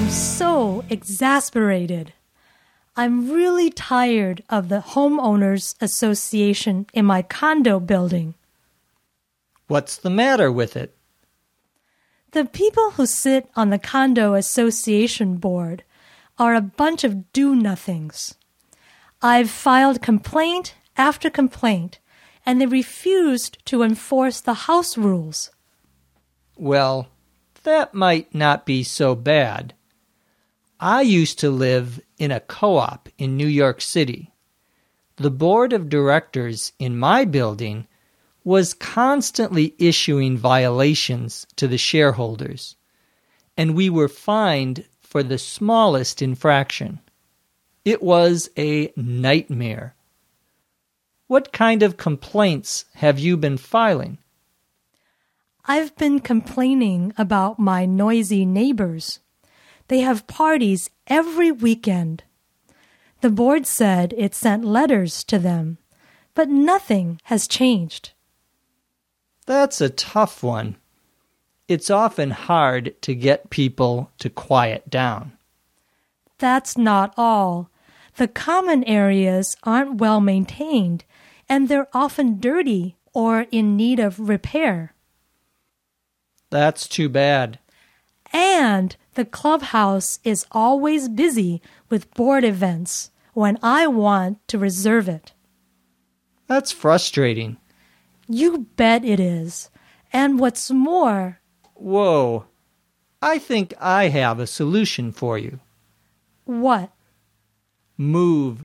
I'm so exasperated. I'm really tired of the homeowners association in my condo building. What's the matter with it? The people who sit on the condo association board are a bunch of do-nothings. I've filed complaint after complaint, and they refused to enforce the house rules. Well, that might not be so bad. I used to live in a co-op in New York City. The board of directors in my building was constantly issuing violations to the shareholders, and we were fined for the smallest infraction. It was a nightmare. What kind of complaints have you been filing? I've been complaining about my noisy neighbors. They have parties every weekend. The board said it sent letters to them, but nothing has changed. That's a tough one. It's often hard to get people to quiet down. That's not all. The common areas aren't well maintained, and they're often dirty or in need of repair. That's too bad. And the clubhouse is always busy with board events when I want to reserve it. That's frustrating. You bet it is. And what's more... Whoa. I think I have a solution for you. What? Move.